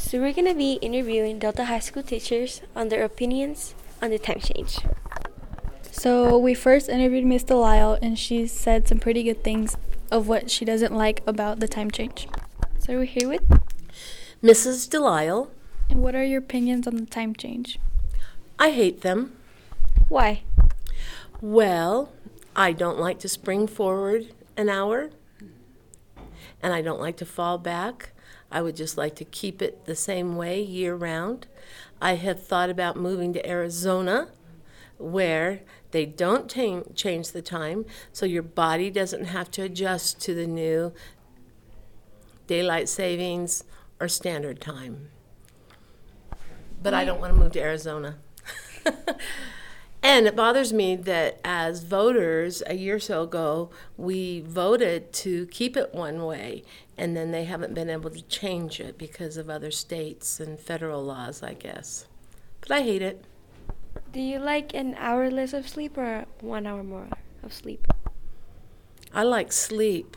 So we're gonna be interviewing Delta High School teachers on their opinions on the time change. So we first interviewed Miss Delisle, and she said some pretty good things of what she doesn't like about the time change. So we're here with Mrs. Delisle. And what are your opinions on the time change? I hate them. why? Well, I don't like to spring forward an hour, and I don't like to fall back. I would just like to keep it the same way year-round. I have thought about moving to Arizona, where they don't change the time, so your body doesn't have to adjust to the new daylight savings or standard time. But I don't want to move to Arizona. And it bothers me that as voters a year or so ago, we voted to keep it one way, and then they haven't been able to change it because of other states and federal laws, I guess. But I hate it. Do you like an hour less of sleep or 1 hour more of sleep? I like sleep.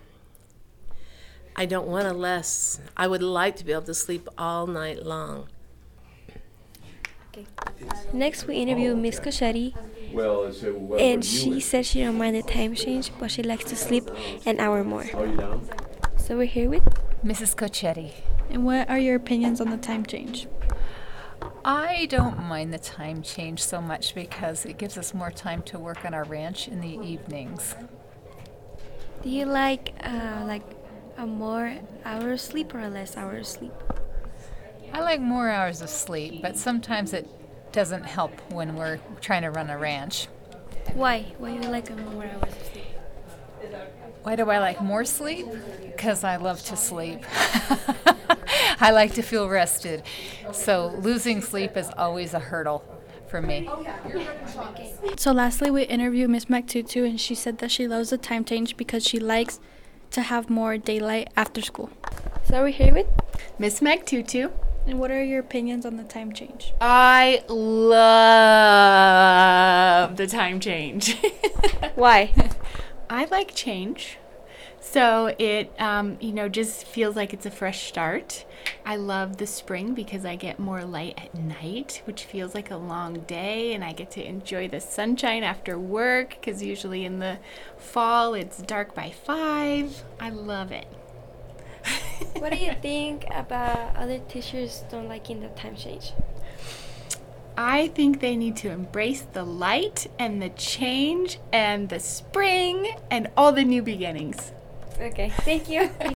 I don't want a less. I would like to be able to sleep all night long. Next, we interview Miss Cochetti, Well, so what and would you she wish? said she don't mind the time change, but she likes to sleep an hour more. Are you down? So we're here with Mrs. Cochetti. And what are your opinions on the time change? I don't mind the time change so much because it gives us more time to work on our ranch in the evenings. Do you like a more hour of sleep or a less hour of sleep? I like more hours of sleep, but sometimes it doesn't help when we're trying to run a ranch. Why? Why do you like a more hours of sleep? Why do I like more sleep? Because I love to sleep. I like to feel rested. So losing sleep is always a hurdle for me. So lastly, we interviewed Miss McTutu, and she said that she loves the time change because she likes to have more daylight after school. So we're here with Miss McTutu. And what are your opinions on the time change? I love the time change. why? I like change. So it, just feels like it's a fresh start. I love the spring because I get more light at night, which feels like a long day, and I get to enjoy the sunshine after work because usually in the fall it's dark by 5. I love it. What do you think about other teachers don't liking the time change? I think they need to embrace the light and the change and the spring and all the new beginnings. Okay, thank you.